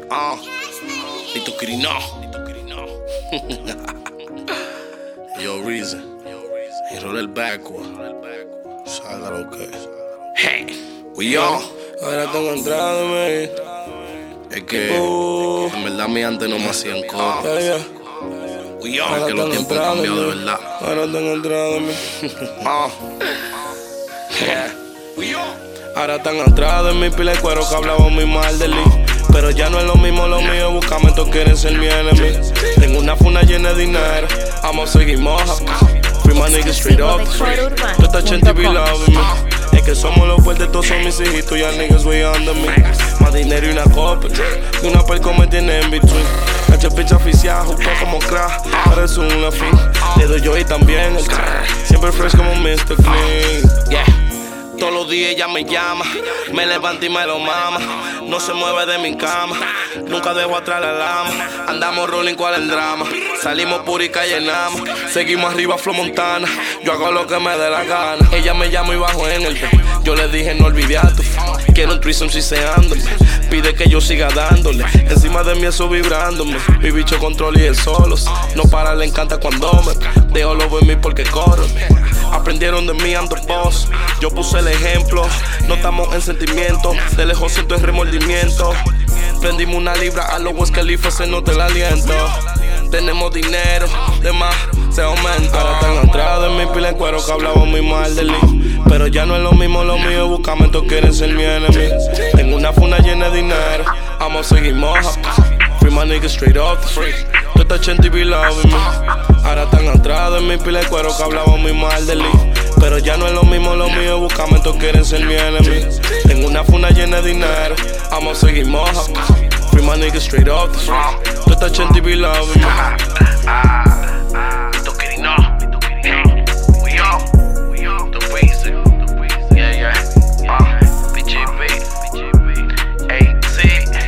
Lito Quirino. Yo, Reason. Y roll el backward. Salga lo que es. Hey, we on. Ahora tengo entrada, man. Es que en verdad mi antes no me hacían coro. We on, Ahora que los tengo tiempos han entrada, cambiado de man. verdad. Ahora tengo entrada, man. Ahora están atrás de mi pila de cuero que hablaban muy mal de Lee. Pero ya no es lo mismo lo mío, buscame, todos quieren ser mi enemy. Tengo una funda llena de dinero, vamos a seguir moja. Free my niggas straight up the street. Tú estás chente be loving me. Es que somos los fuertes, todos son mis hijitos, ya niggas way under me. Más dinero y una copa, y una perco me tiene en between. Cacho pinche oficial, justo como crack, parece una fin. Le doy yo y también el crack, siempre fresh como Mr. Clean. Yeah. Todos los días ella me llama, me levanta y me lo mama. No se mueve de mi cama, nunca dejo atrás la lama. Andamos rolling cual el drama, salimos puri calle llenamos. Seguimos arriba Flow Montana, yo hago lo que me dé la gana. Ella me llama y bajo en el beat, yo le dije no olvidé a tu quiero un threesome siseándome. Pide que yo siga dándole, encima de mí eso vibrándome. Mi bicho control y el solos, no para, le encanta cuando me dejo lo en mí porque corre. Aprendieron de mí, ando boss. Yo puse el ejemplo, no estamos en sentimiento. De lejos siento el remordimiento. Prendimos una libra a los West Khalifa, se nota el aliento. Tenemos dinero, de más se aumenta. Ahora están atrás de mi pila de cuero que hablaban muy mal de Lee. Pero ya no es lo mismo lo mío, buscame, todos quieren ser mi enemy. Tengo una funda llena de dinero, vamos a seguir moja. Free my niggas straight off the street. Tú estás chente y be loving me. Ahora están atrás de mi pila de cuero que hablaban muy mal de Lee. Pero ya no es lo mismo lo mío, buscame, todos quieren ser mi enemy. Tengo una funda llena de dinero, vamos a seguir moja. Free my niggas straight off the street. Tú estás chente y be loving me. Lito Quirino. We on. The Reason. Yeah. PGB. AT.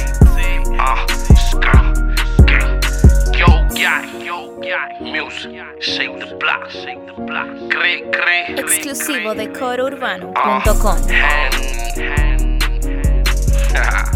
Yo, music. Shake the block. Cree. Exclusivo de corourbano.com.